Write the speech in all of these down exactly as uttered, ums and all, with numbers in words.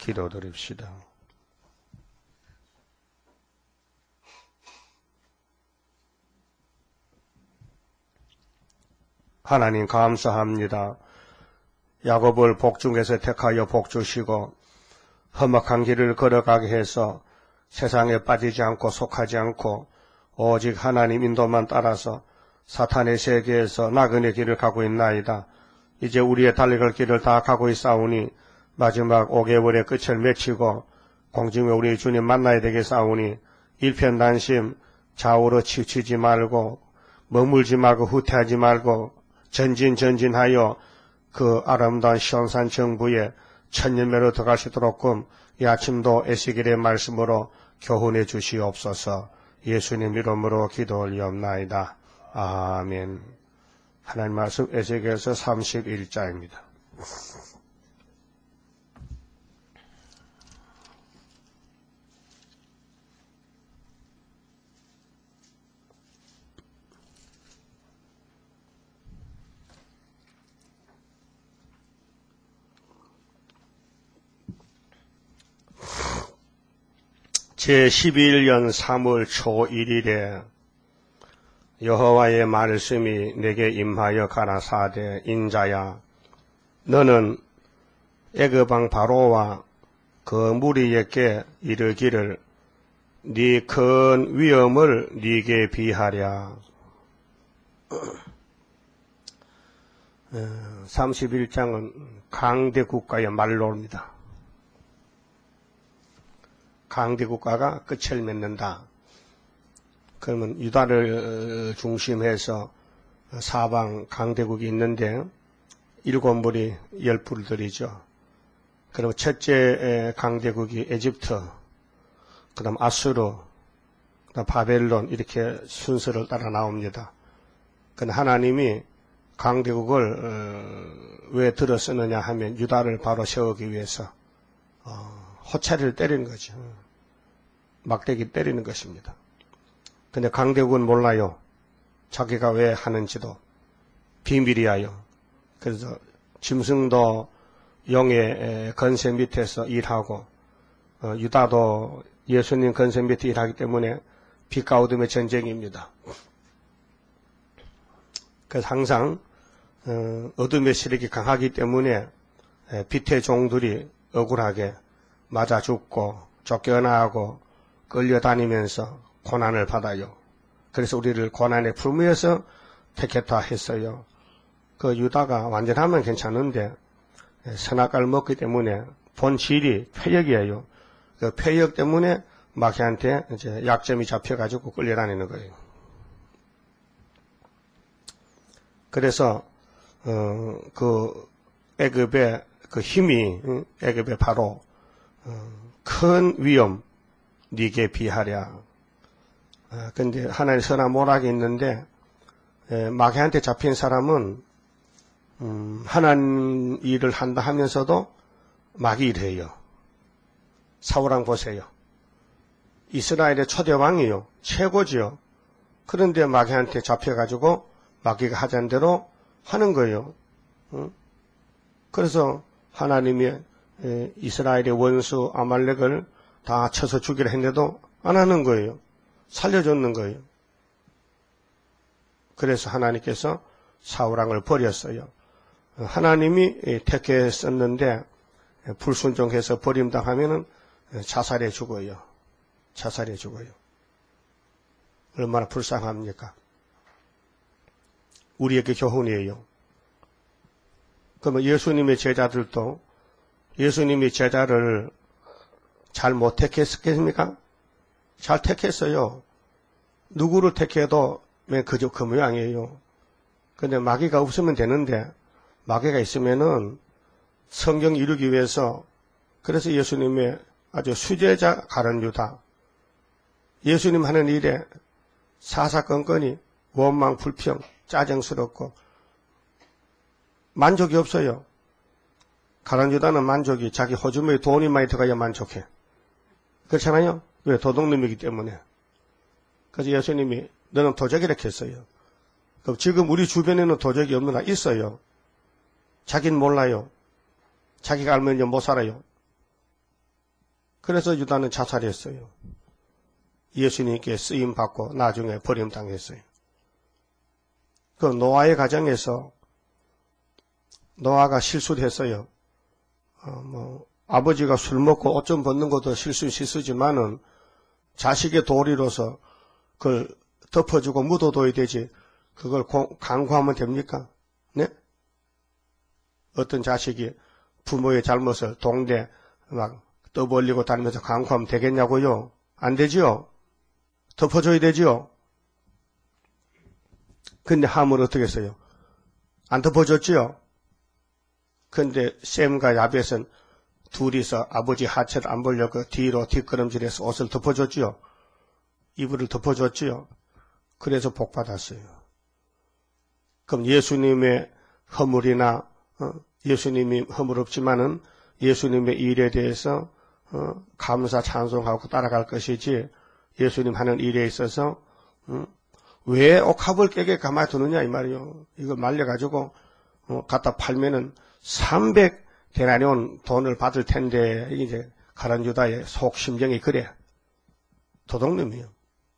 기도드립시다. 하나님 감사합니다. 야곱을 복중에서 택하여 복주시고 험악한 길을 걸어가게 해서 세상에 빠지지 않고 속하지 않고 오직 하나님 인도만 따라서 사탄의 세계에서 나그네 길을 가고 있나이다. 이제 우리의 달려갈 길을 다 가고 있사오니 마지막 오 개월의 끝을 맺히고 공중에 우리 주님 만나야 되겠사오니 일편단심 좌우로 치우치지 말고 머물지 말고 후퇴하지 말고 전진 전진하여 그 아름다운 시온산 정부에 천년매로 들어갈 수 있도록끔 이 아침도 에스겔의 말씀으로 교훈해 주시옵소서. 예수님 이름으로 기도 올리옵나이다. 아멘. 하나님 말씀 에스겔서 삼십일 장입니다. 제십일 년 삼월 초일일에 여호와의 말씀이 내게 임하여 가라사대 인자야 너는 애굽 왕 바로와 그 무리에게 이르기를 네 큰 위엄을 네게 비하랴. 삼십일 장은 강대국가의 말로입니다. 강대국가가 끝을 맺는다. 그러면 유다를 중심해서 사방 강대국이 있는데 일곱 물이 열 불들이죠. 그리고 첫째 강대국이 에집트, 그 다음 아수르, 그 다음 바벨론 이렇게 순서를 따라 나옵니다. 근데 하나님이 강대국을 왜 들어 쓰느냐 하면 유다를 바로 세우기 위해서 호차리를 때리는 거죠. 막대기 때리는 것입니다. 근데 강대국은 몰라요. 자기가 왜 하는지도 비밀이야요. 그래서 짐승도 영의 건세 밑에서 일하고 어, 유다도 예수님 건세 밑에 일하기 때문에 빛과 어둠의 전쟁입니다. 그래서 항상 어, 어둠의 세력이 강하기 때문에 에, 빛의 종들이 억울하게 맞아 죽고 쫓겨나고 끌려다니면서 고난을 받아요. 그래서 우리를 고난에 품위해서 택했다 했어요. 그 유다가 완전하면 괜찮은데 선악과를 먹기 때문에 본질이 폐역이에요. 그 폐역 때문에 마귀한테 이제 약점이 잡혀가지고 끌려다니는 거예요. 그래서 어, 그 애굽의 그 힘이 애굽의 바로 어, 큰 위엄 네게 비하랴. 아, 근데 하나님 선한 모락이 있는데 에, 마귀한테 잡힌 사람은 음, 하나님 일을 한다 하면서도 마귀 일해요. 사울왕 보세요. 이스라엘의 초대 왕이요. 최고지요. 그런데 마귀한테 잡혀가지고 마귀가 하자는 대로 하는 거예요. 응? 그래서 하나님이 에, 이스라엘의 원수 아말렉을 다 쳐서 죽이려 했는데도 안 하는 거예요. 살려줬는 거예요. 그래서 하나님께서 사울왕을 버렸어요. 하나님이 택했었는데 불순종해서 버림당하면은 자살해 죽어요. 자살해 죽어요. 얼마나 불쌍합니까? 우리에게 교훈이에요. 그러면 예수님의 제자들도 예수님이 제자를 잘 못 택했겠습니까? 잘 택했어요. 누구를 택해도 그저 그 모양이에요. 근데 마귀가 없으면 되는데 마귀가 있으면은 성경 이루기 위해서 그래서 예수님의 아주 수제자 가룟 유다 예수님 하는 일에 사사건건이 원망 불평 짜증스럽고 만족이 없어요. 가룟 유다는 만족이 자기 호주머니에 돈이 많이 들어가야 만족해. 그렇잖아요. 왜? 도둑놈이기 때문에. 그래서 예수님이 너는 도적이라 했어요. 그럼 지금 우리 주변에는 도적이 없느냐? 있어요. 자기는 몰라요. 자기가 알면 못 살아요. 그래서 유다는 자살했어요. 예수님께 쓰임 받고 나중에 버림당했어요. 그 노아의 가정에서 노아가 실수를 했어요. 어, 뭐 아버지가 술 먹고 옷 좀 벗는 것도 실수 실수지만은 자식의 도리로서 그걸 덮어주고 묻어둬야 되지 그걸 고, 강구하면 됩니까? 네? 어떤 자식이 부모의 잘못을 동네 막 떠벌리고 다니면서 강구하면 되겠냐고요? 안 되지요? 덮어줘야 되지요? 근데 함을 어떻게 했어요? 안 덮어줬지요? 근데 셈과 야벳은 둘이서 아버지 하체를 안 보려고 뒤로 뒷걸음질해서 옷을 덮어줬지요? 이불을 덮어줬지요? 그래서 복 받았어요. 그럼 예수님의 허물이나 어, 예수님이 허물 없지만은 예수님의 일에 대해서 어, 감사 찬송하고 따라갈 것이지 예수님 하는 일에 있어서 어, 왜 옥합을 깨게 가만히 두느냐 이 말이요. 이거 말려가지고 어, 갖다 팔면은 삼백 데나리온 돈을 받을 텐데 이제 가룟 유다의 속 심정이 그래. 도둑놈이요.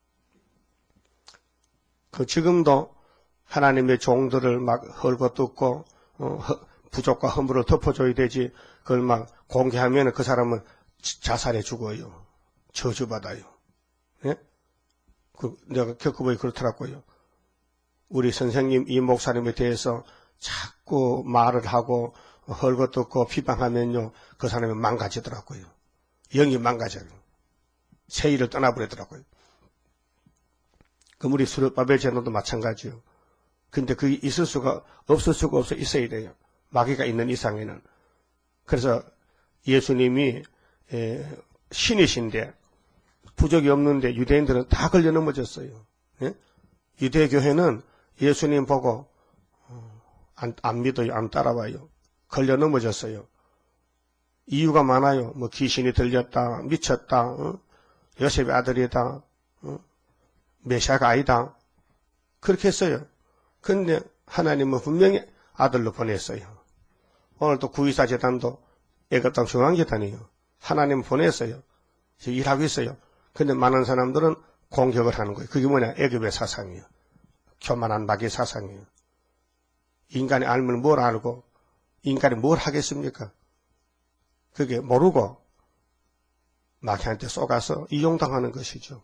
그 지금도 하나님의 종들을 막 헐고 뜯고 어, 부족과 허물을 덮어줘야 되지 그걸 막 공개하면 그 사람은 자살해 죽어요. 저주받아요. 예? 그 내가 겪어보니 그렇더라고요. 우리 선생님 이 목사님에 대해서 자꾸 말을 하고 헐고 뜯고 비방하면요 그 사람이 망가지더라고요. 영이 망가져요. 세일을 떠나버리더라고요. 그럼 우리 수르바벨 제도도 마찬가지요. 근데 그게 있을 수가 없을 수가 없어 있어야 돼요. 마귀가 있는 이상에는. 그래서 예수님이 에, 신이신데 부족이 없는데 유대인들은 다 걸려 넘어졌어요. 예? 유대교회는 예수님 보고 어, 안, 안 믿어요. 안 따라와요. 걸려 넘어졌어요. 이유가 많아요. 뭐 귀신이 들렸다, 미쳤다, 어? 요셉의 아들이다, 어? 메시아가 아니다. 그렇게 했어요. 근데 하나님은 분명히 아들로 보냈어요. 오늘 또 구이사 재단도 애굽 땅 중앙재단이에요. 하나님 보냈어요. 지금 일하고 있어요. 근데 많은 사람들은 공격을 하는 거예요. 그게 뭐냐? 애굽의 사상이에요. 교만한 마귀의 사상이에요. 인간이 알면 뭘 알고 인간이 뭘 하겠습니까? 그게 모르고 마귀한테 쏘가서 이용당하는 것이죠.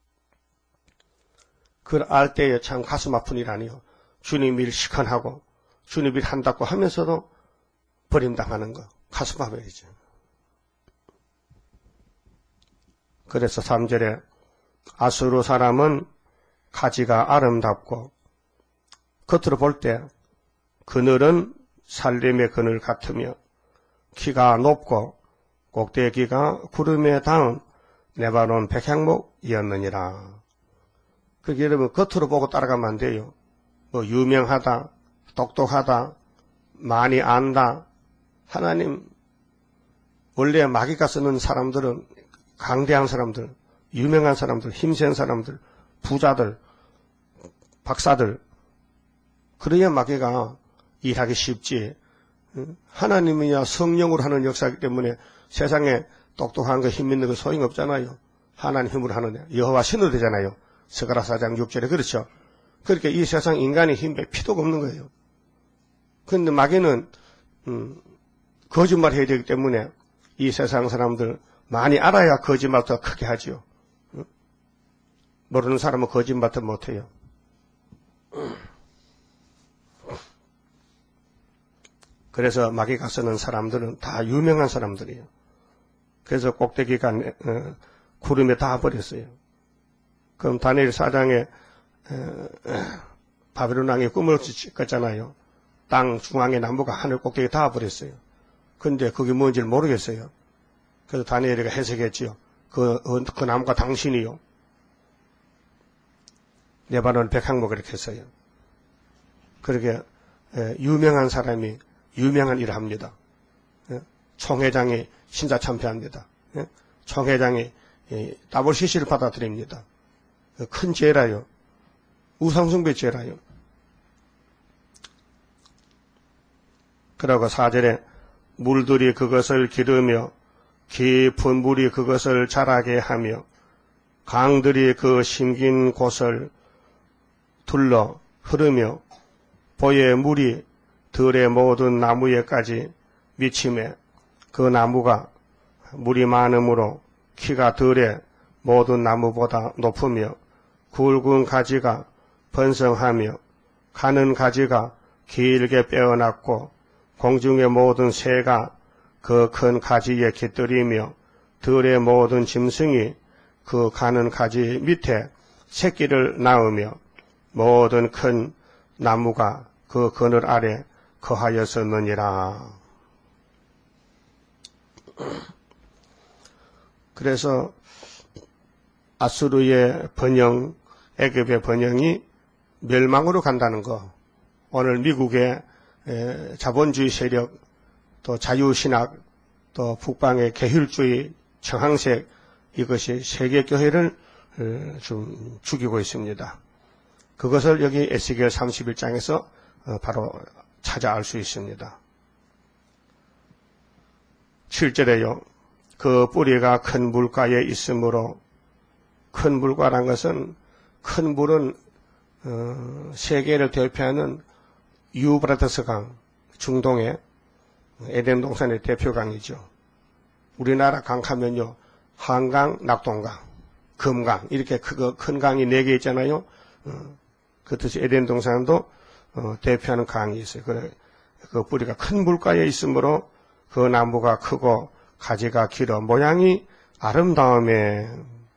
그걸 알 때에 참 가슴 아픈 일 아니요. 주님 일 시큰하고 주님 일 한다고 하면서도 버림당하는 거 가슴 아파야죠. 그래서 삼 절에 아수르 사람은 가지가 아름답고 겉으로 볼 때 그늘은 살림의 그늘 같으며 키가 높고 꼭대기가 구름에 닿은 레바논 백향목이었느니라. 그게 여러분 겉으로 보고 따라가면 안 돼요. 뭐 유명하다, 똑똑하다, 많이 안다. 하나님 원래 마귀가 쓰는 사람들은 강대한 사람들, 유명한 사람들, 힘센 사람들, 부자들, 박사들 그래야 마귀가 일하기 쉽지. 하나님이야 성령으로 하는 역사이기 때문에 세상에 똑똑한 거 힘 있는 거 소용없잖아요. 하나님 힘으로 하느냐. 여호와 신으로 되잖아요. 스가랴 사 장 육 절에 그렇죠. 그렇게 이 세상 인간의 힘에 피도가 없는 거예요. 그런데 마귀는 음, 거짓말 해야 되기 때문에 이 세상 사람들 많이 알아야 거짓말 더 크게 하죠. 응? 모르는 사람은 거짓말 더 못해요. 그래서 마귀가 쓰는 사람들은 다 유명한 사람들이에요. 그래서 꼭대기가 어, 구름에 닿아버렸어요. 그럼 다니엘 사 장에 바벨론 왕이 꿈을 꿨잖아요. 땅 중앙에 나무가 하늘 꼭대기에 닿아버렸어요. 근데 그게 뭔지 모르겠어요. 그래서 다니엘이가 해석했지요. 그, 그 나무가 당신이요. 레바논 백향목 이렇게 했어요. 그렇게 유명한 사람이 유명한 일을 합니다. 총회장이 신사참배합니다. 총회장이 더블유씨씨를 받아들입니다. 큰 죄라요. 우상숭배 죄라요. 그러고 사 절에 물들이 그것을 기르며 깊은 물이 그것을 자라게 하며 강들이 그 심긴 곳을 둘러 흐르며 보의 물이 들의 모든 나무에까지 미치매 그 나무가 물이 많으므로 키가 들의 모든 나무보다 높으며 굵은 가지가 번성하며 가는 가지가 길게 뼈어났고 공중의 모든 새가 그 큰 가지에 깃들이며 들의 모든 짐승이 그 가는 가지 밑에 새끼를 낳으며 모든 큰 나무가 그 그늘 아래 거하였었느니라. 그래서 아수르의 번영, 애굽의 번영이 멸망으로 간다는 거. 오늘 미국의 자본주의 세력, 또 자유신학, 또 북방의 계율주의 정황색, 이것이 세계교회를 좀 죽이고 있습니다. 그것을 여기 에스겔 삼십일 장에서 바로 찾아 알 수 있습니다. 칠 절에요. 그 뿌리가 큰 물가에 있으므로, 큰 물가란 것은, 큰 물은 어, 세계를 대표하는 유브라데스 강, 중동의 에덴 동산의 대표 강이죠. 우리나라 강 하면요, 한강, 낙동강, 금강, 이렇게 그, 큰 강이 네 개 있잖아요. 어, 그렇듯이 에덴 동산도 어, 대표하는 강이 있어요. 그래, 그 뿌리가 큰 물가에 있으므로 그 나무가 크고 가지가 길어 모양이 아름다움에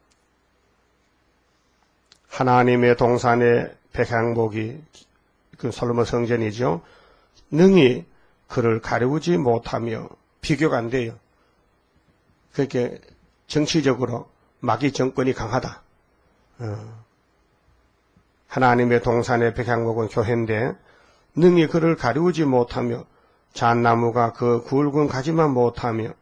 하나님의 동산의 백향목이 그 솔로몬 성전이죠. 능히 그를 가리우지 못하며 비교가 안 돼요. 그렇게 정치적으로 마귀 정권이 강하다. 어. 하나님의 동산의 백향목은 교회인데 능히 그를 가리우지 못하며 잣나무가 그 굵은 가지만 못하며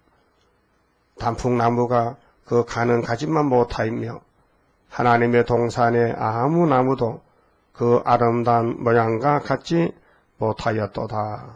단풍나무가 그 가는 가지만 못하며 하나님의 동산의 아무 나무도 그 아름다운 모양과 같지 못하였도다.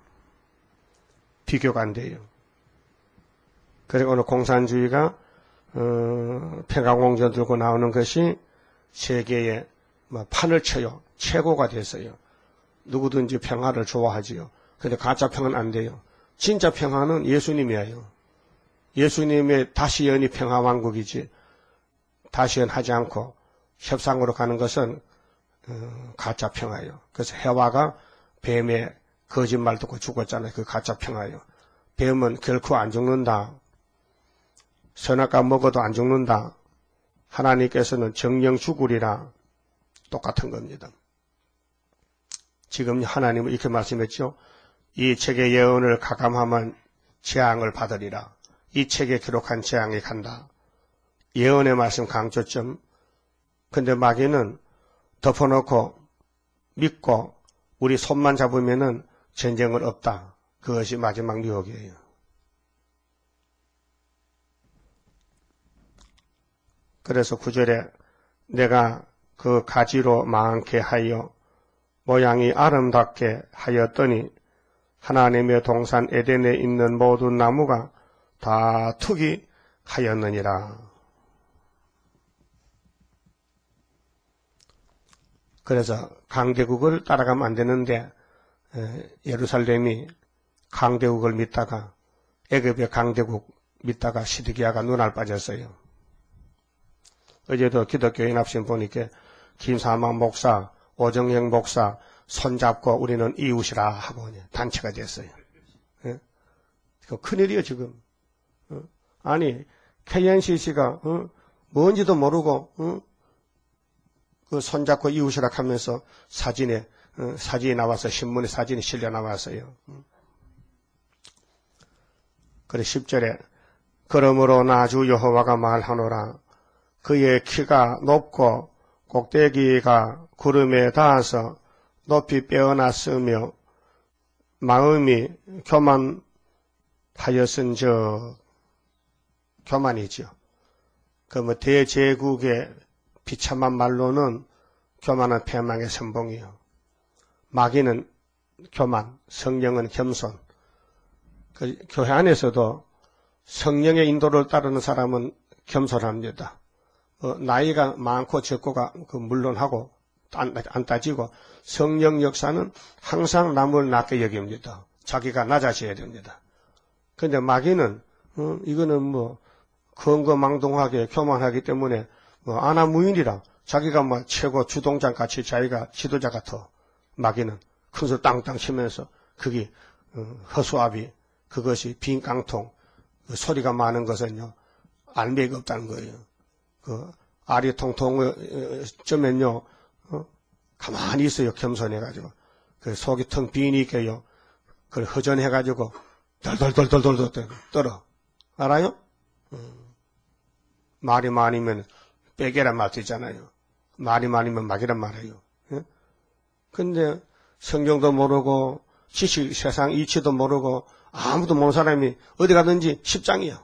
비교가 안 돼요. 그리고 오늘 공산주의가 어, 평화공전 들고 나오는 것이 세계에 뭐 판을 쳐요. 최고가 됐어요. 누구든지 평화를 좋아하지요. 근데 가짜 평화는 안 돼요. 진짜 평화는 예수님이에요. 예수님의 다시연이 평화왕국이지, 다시연 하지 않고 협상으로 가는 것은 어, 가짜 평화예요. 그래서 해와가 뱀의 거짓말 듣고 죽었잖아요. 그 가짜 평화예요. 뱀은 결코 안 죽는다. 선악과 먹어도 안 죽는다. 하나님께서는 정령 죽으리라. 똑같은 겁니다. 지금 하나님은 이렇게 말씀했죠. 이 책의 예언을 가감하면 재앙을 받으리라. 이 책에 기록한 재앙이 간다. 예언의 말씀 강조점. 근데 마귀는 덮어놓고 믿고 우리 손만 잡으면은 전쟁은 없다. 그것이 마지막 유혹이에요. 그래서 구 절에 내가 그 가지로 많게 하여 모양이 아름답게 하였더니 하나님의 동산 에덴에 있는 모든 나무가 다 투기 하였느니라. 그래서 강대국을 따라가면 안 되는데 예루살렘이 강대국을 믿다가 애굽의 강대국 믿다가 시드기야가 눈알 빠졌어요. 어제도 기독교 연합신 보니까 김사망 목사, 오정형 목사 손잡고 우리는 이웃이라 하고 단체가 됐어요. 예? 큰일이에요 지금. 어? 아니 케이엔씨씨가 어? 뭔지도 모르고 어? 그 손잡고 이웃이라 하면서 사진에 어? 사진이 나와서 신문에 사진이 실려 나왔어요. 어? 그래 십 절에 그러므로 나 주 여호와가 말하노라. 그의 키가 높고 꼭대기가 구름에 닿아서 높이 뼈어났으며 마음이 교만하였은즉, 교만이죠. 그 뭐 대제국의 비참한 말로는 교만은 패망의 선봉이요. 마귀는 교만, 성령은 겸손. 그 교회 안에서도 성령의 인도를 따르는 사람은 겸손합니다. 어, 나이가 많고 적고가 그 물론하고 안, 안 따지고 성령 역사는 항상 남을 낮게 여깁니다. 자기가 낮아져야 됩니다. 그런데 마귀는 어, 이거는 뭐 건거망동하게 교만하기 때문에 뭐 아나무인이라 자기가 뭐 최고 주동장 같이 자기가 지도자 같아. 마귀는 큰 소리 땅땅 치면서 그게 어, 허수아비 그것이 빈 깡통 그 소리가 많은 것은요 알매가 없다는 거예요. 그 알이 통통 쩌면요 어, 가만히 있어요. 겸손해가지고 그 속이 텅 비니까요 그걸 허전해가지고 덜덜덜덜덜 떨어 알아요? 음. 말이 많으면 빼개란 말도 있잖아요. 말이 많으면 막이란 말이에요. 예? 근데 성경도 모르고 지식 세상 이치도 모르고 아무도 모르는 사람이 어디 가든지 십장이야.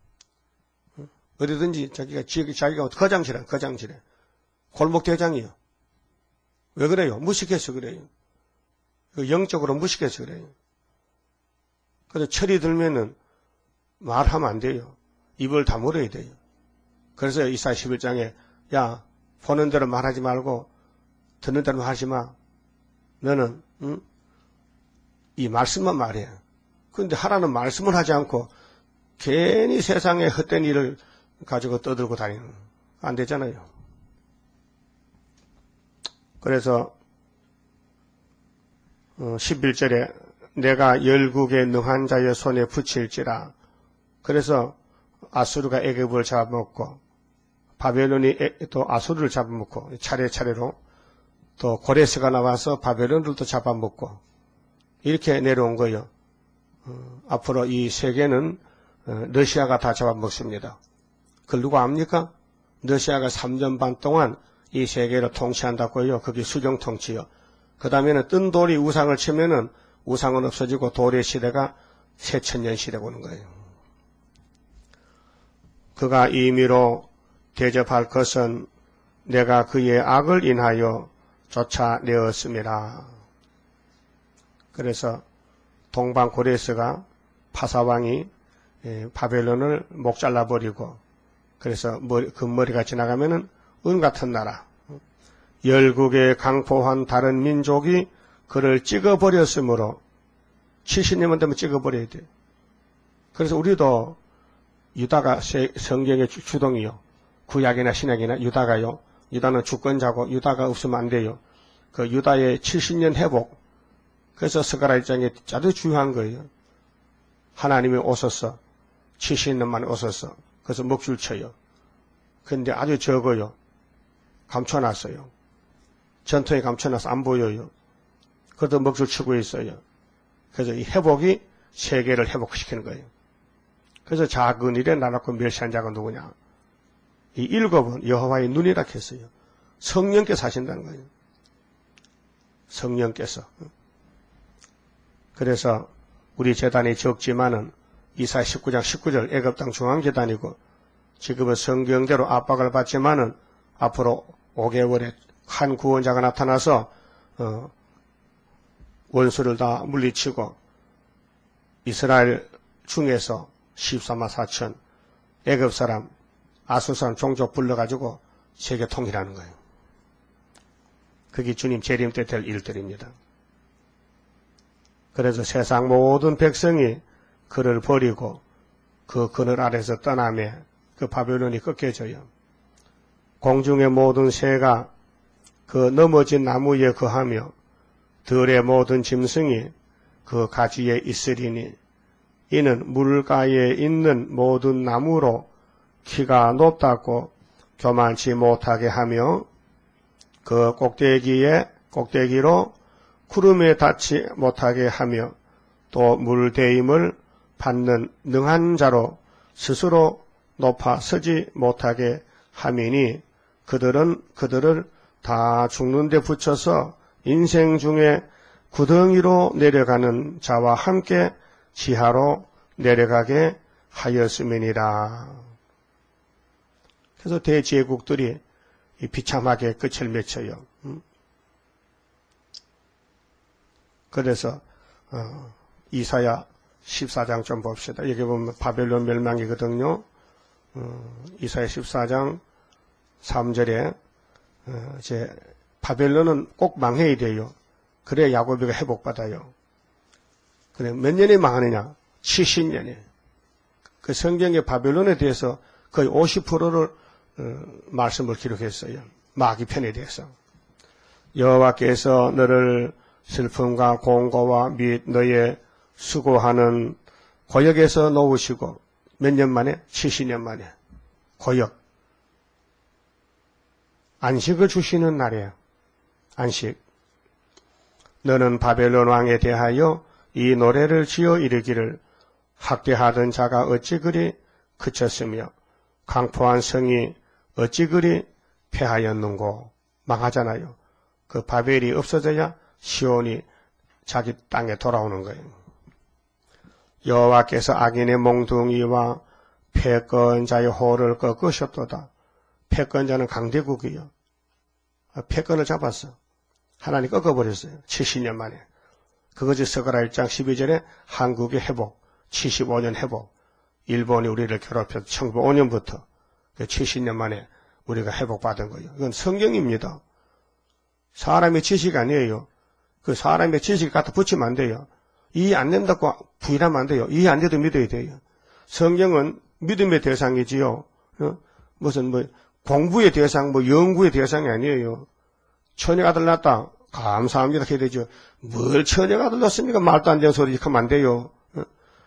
어디든지 자기가 자기가 거장치래 거장치래 골목 대장이요. 왜 그래요? 무식해서 그래요. 영적으로 무식해서 그래요. 그래서 철이 들면은 말하면 안 돼요. 입을 다물어야 돼요. 그래서 이사야 십일 장에 야 보는 대로 말하지 말고 듣는 대로 하지 마. 너는 응? 이 말씀만 말해. 그런데 하라는 말씀을 하지 않고 괜히 세상에 헛된 일을 가지고 떠들고 다니는 안 되잖아요. 그래서 십일 절에 내가 열국의 능한 자의 손에 붙일지라. 그래서 아수르가 애굽을 잡아먹고 바벨론이 또 아수르를 잡아먹고 차례차례로 또 고레스가 나와서 바벨론을 또 잡아먹고 이렇게 내려온 거예요. 어, 앞으로 이 세계는 어, 러시아가 다 잡아먹습니다. 그걸 누가 압니까? 러시아가 삼 년 반 동안 이 세계를 통치한다고요. 그게 수정 통치요. 그 다음에는 뜬 돌이 우상을 치면은 우상은 없어지고 돌의 시대가 새천년 시대가 오는 거예요. 그가 임의로 대접할 것은 내가 그의 악을 인하여 쫓아내었음이라. 그래서 동방 고레스가 파사왕이 바벨론을 목 잘라버리고 그래서 그 머리가 지나가면은 은 같은 나라 열국에 강포한 다른 민족이 그를 찍어버렸으므로 칠십 년만 되면 찍어버려야 돼요. 그래서 우리도 유다가 성경의 주동이요. 구약이나 신약이나 유다가요. 유다는 주권자고 유다가 없으면 안 돼요. 그 유다의 칠십 년 회복. 그래서 스가랴 일 장에 아주 중요한 거예요. 하나님이 오셔서 칠십 년 만에 오셔서 그래서 먹줄 쳐요. 그런데 아주 적어요. 감춰놨어요. 전통에 감춰놔서 안 보여요. 그래도 먹줄 치고 있어요. 그래서 이 회복이 세계를 회복시키는 거예요. 그래서 작은 일에 나놓고 멸시한 자가 누구냐? 이 일곱은 여호와의 눈이라 했어요. 성령께서 하신다는 거예요. 성령께서. 그래서 우리 재단이 적지만은 이사야 십구 장 십구 절 애굽 땅 중앙재단이고 지금은 성경대로 압박을 받지만은 앞으로 오 개월에 한 구원자가 나타나서 어, 원수를 다 물리치고 이스라엘 중에서 십사만 사천 애굽 사람, 아수 사람 종족 불러가지고 세계 통일하는 거예요. 그게 주님 재림 때 될 일들입니다. 그래서 세상 모든 백성이 그를 버리고 그 그늘 아래서 떠나며 그 바벨론이 꺾여져요. 공중의 모든 새가 그 넘어진 나무에 거하며 들의 모든 짐승이 그 가지에 있으리니 이는 물가에 있는 모든 나무로 키가 높다고 교만치 못하게 하며 그 꼭대기에 꼭대기로 구름에 닿지 못하게 하며 또 물대임을 받는 능한 자로 스스로 높아 서지 못하게 함이니 그들은 그들을 다 죽는 데 붙여서 인생 중에 구덩이로 내려가는 자와 함께 지하로 내려가게 하였음이니라. 그래서 대제국들이 비참하게 끝을 맺혀요. 그래서 어, 이사야 십사 장 좀 봅시다. 여기 보면 바벨론 멸망이거든요. 어, 이사야 십사 장 삼 절에 어, 이제 바벨론은 꼭 망해야 돼요. 그래야 야곱이가 회복받아요. 그래 몇 년에 망하느냐? 칠십 년에. 그 성경의 바벨론에 대해서 거의 오십 퍼센트를 어, 말씀을 기록했어요. 마귀 편에 대해서. 여호와께서 너를 슬픔과 공고와 및 너의 수고하는 고역에서 놓으시고 몇 년 만에? 칠십 년 만에. 고역. 안식을 주시는 날이에요. 안식. 너는 바벨론 왕에 대하여 이 노래를 지어 이르기를 학대하던 자가 어찌 그리 그쳤으며 강포한 성이 어찌 그리 패하였는고. 망하잖아요. 그 바벨이 없어져야 시온이 자기 땅에 돌아오는 거예요. 여호와께서 악인의 몽둥이와 패권자의 호를 꺾으셨도다. 패권자는 강대국이요. 패권을 잡았어. 하나님 꺾어버렸어요. 칠십 년 만에. 그것이 스가랴 일 장 십이 절에 한국의 회복, 칠십오 년 회복. 일본이 우리를 괴롭혀서 천구백오 년부터 칠십 년 만에 우리가 회복받은 거예요. 이건 성경입니다. 사람의 지식 아니에요. 그 사람의 지식 갖다 붙이면 안 돼요. 이해 안 된다고 부인하면 안 돼요. 이해 안 돼도 믿어야 돼요. 성경은 믿음의 대상이지요. 어? 무슨 뭐 공부의 대상, 뭐 연구의 대상이 아니에요. 처녀가 아들 낳았다. 감사합니다. 해야 되죠. 뭘 처녀가 아들 낳습니까? 말도 안 되는 소리 하면 안 돼요. 어?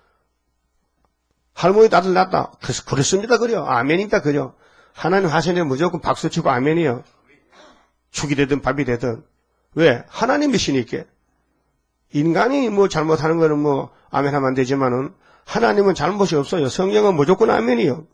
할머니 아들 낳았다. 그래서 그렇습니다. 그래요. 아멘입니다. 그래요. 하나님 하시네 무조건 박수 치고 아멘이요. 죽이 되든 밥이 되든. 왜? 하나님이시니까. 인간이 뭐 잘못하는 거는 뭐 아멘하면 안 되지만은 하나님은 잘못이 없어요. 성경은 무조건 아멘이요.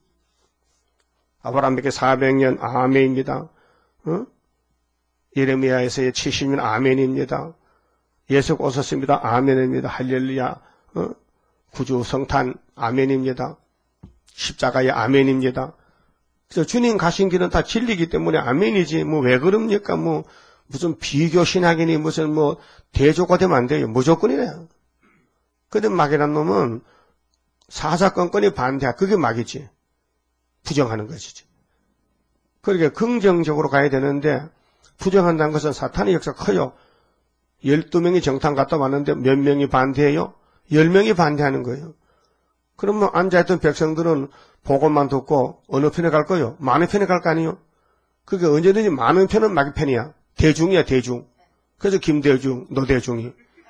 아브라함에게 사백 년 아멘입니다. 어? 예레미야에서의 칠십 년 아멘입니다. 예수 오셨습니다. 아멘입니다. 할렐루야. 어? 구주 성탄 아멘입니다. 십자가의 아멘입니다. 그래서 주님 가신 길은 다 진리이기 때문에 아멘이지. 뭐 왜 그럽니까? 뭐 무슨 비교 신학이니 무슨 뭐 대조가 되면 안 돼요. 무조건이래요. 근데 막이란 놈은 사사건건이 반대야. 그게 막이지. 부정하는 것이지. 그러니까 긍정적으로 가야 되는데 부정한다는 것은 사탄의 역사가 커요. 열두 명이 정탐 갔다 왔는데 몇 명이 반대해요? 열 명이 반대하는 거예요. 그러면 앉아있던 백성들은 복음만 듣고 어느 편에 갈 거요? 많은 편에 갈 거 아니에요? 그게 언제든지 많은 편은 마귀 편이야. 대중이야, 대중. 그래서 김대중, 노대중이.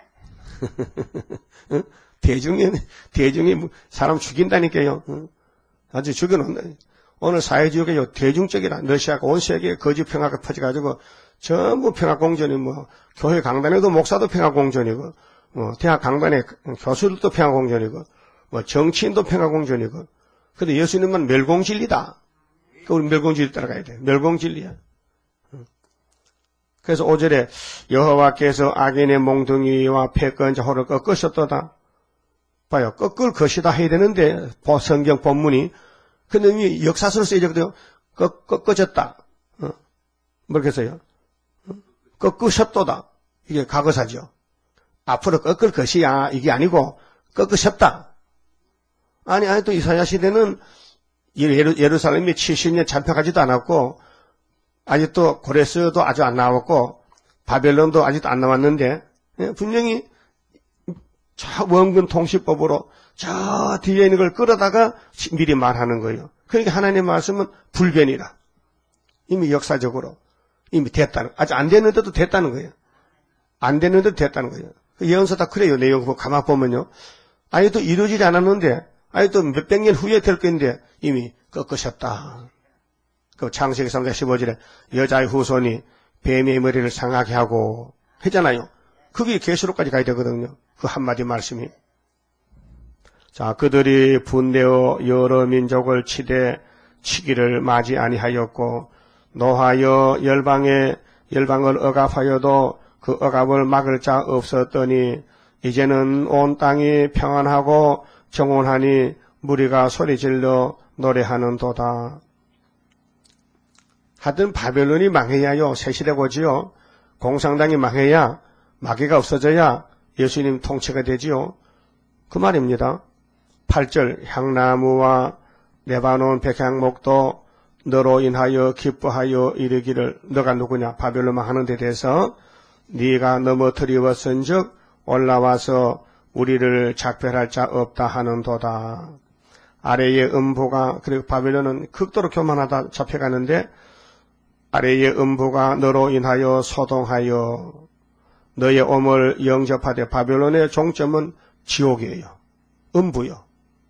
대중이, 대중이 사람 죽인다니까요. 아주 죽여놓는다. 오늘 사회주의가 대중적이라 러시아가 온 세계에 거짓 평화가 퍼져가지고 전부 평화공전이 뭐 교회 강단에도 목사도 평화공전이고 뭐 대학 강단에 교수들도 평화공전이고 뭐 정치인도 평화공전이고 근데 예수님은 멸공진리다. 우리 멸공진리 따라가야 돼. 멸공진리야. 그래서 오 절에 여호와께서 악인의 몽둥이와 패권자 호를 꺾으셨도다. 봐요. 꺾을 것이다 해야 되는데 성경 본문이 근데 이 역사서로 쓰여졌거든요. 꺾, 꺾어졌다. 어. 뭐렇게 써요? 어? 꺾으셨도다. 이게 과거사죠. 앞으로 꺾을 것이야. 이게 아니고 꺾으셨다. 아니 아니 또 이사야 시대는 예루, 예루살렘이 칠십 년 잡혀가지도 않았고 아직도 고레스도 아주 안 나왔고 바벨론도 아직도 안 나왔는데 예, 분명히 저 원근 통치법으로 저 뒤에 있는 걸 끌어다가 미리 말하는 거예요. 그러니까 하나님의 말씀은 불변이라. 이미 역사적으로 이미 됐다는 아직 안 됐는데도 됐다는 거예요. 안 됐는데도 됐다는 거예요. 예언서 다 그래요. 내용 가만 보면요. 아직도 이루어지지 않았는데 아직도 몇백 년 후에 될 건데 이미 꺾으셨다. 그 창세기 삼 장 십오 절에 여자의 후손이 뱀의 머리를 상하게 하고 했잖아요. 그게 계시록까지 가야 되거든요. 그 한마디 말씀이. 자, 그들이 분내어 여러 민족을 치되 치기를 맞이 아니하였고 노하여 열방에 열방을 억압하여도 그 억압을 막을 자 없었더니 이제는 온 땅이 평안하고 정온하니 무리가 소리질러 노래하는도다. 하여튼 바벨론이 망해야요. 새시대 보지요. 공산당이 망해야 마귀가 없어져야 예수님 통치가 되지요. 그 말입니다. 팔 절 향나무와 레바논 백향목도 너로 인하여 기뻐하여 이르기를 너가 누구냐 바벨론만 하는 데 대해서 네가 넘어뜨리웠은즉 올라와서 우리를 작별할 자 없다 하는도다. 아래의 음보가 그리고 바벨론은 극도로 교만하다 잡혀가는데 아래의 음보가 너로 인하여 소동하여 너의 엄을 영접하되 바벨론의 종점은 지옥이에요. 음부요.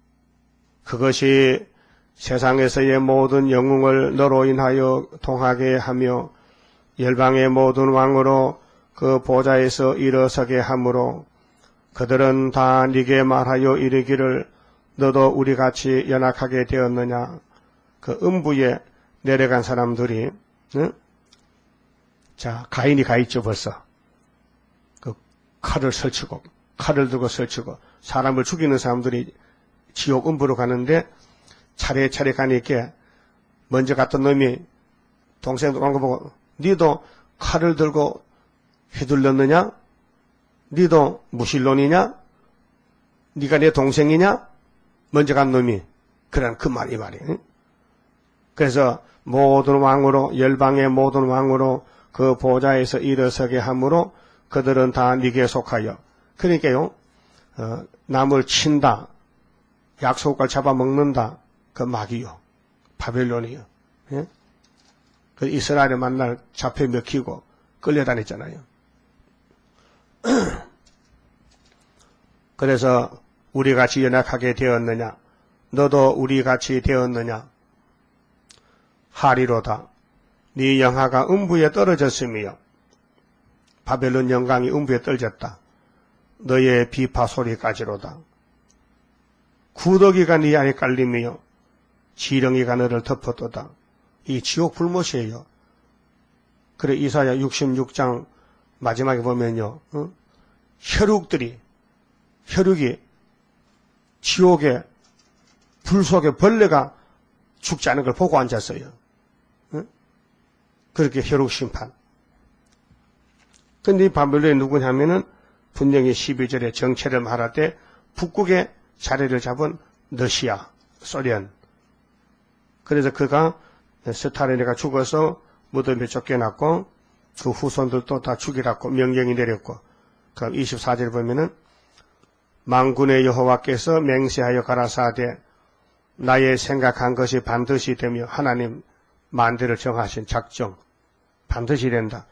그것이 세상에서의 모든 영웅을 너로 인하여 통하게 하며 열방의 모든 왕으로 그 보좌에서 일어서게 하므로 그들은 다 네게 말하여 이르기를 너도 우리같이 연약하게 되었느냐. 그 음부에 내려간 사람들이 응? 자 가인이 가 있죠 벌써. 그 칼을 설치고 칼을 들고 설치고 사람을 죽이는 사람들이 지옥 음부로 가는데 차례차례 가니까 먼저 갔던 놈이 동생들 오는 거 보고 니도 칼을 들고 휘둘렀느냐? 니도 무신론이냐? 니가 내 동생이냐? 먼저 간 놈이 그런 그 말이 말이에요. 그래서 모든 왕으로 열방의 모든 왕으로 그 보좌에서 일어서게 하므로 그들은 다 네게 속하여 그러니까요 어, 남을 친다 약속을 잡아먹는다 그 마귀요 바벨론이요 예? 그 이스라엘을 만날 잡혀 먹히고 끌려다녔잖아요. 그래서 우리같이 연약하게 되었느냐 너도 우리같이 되었느냐 하리로다. 네 영화가 음부에 떨어졌으며 바벨론 영광이 음부에 떨어졌다. 너의 비파 소리까지로다. 구더기가 네 안에 깔리며 지렁이가 너를 덮어도다. 이 지옥 불못이에요. 그래 이사야 육십육 장 마지막에 보면요. 어? 혈육들이 혈육이 지옥에 불 속에 벌레가 죽지 않은 걸 보고 앉았어요. 어? 그렇게 혈육 심판. 근데 이 바벨론이 누구냐면은 분명히 십이 절에 정체를 말할 때 북극의 자리를 잡은 러시아, 소련. 그래서 그가 스탈린이가 죽어서 무덤에 쫓겨났고 그 후손들도 다 죽이라고 명령이 내렸고 그 이십사 절 보면은 만군의 여호와께서 맹세하여 가라사대 나의 생각한 것이 반드시 되며 하나님 만대를 정하신 작정 반드시 된다.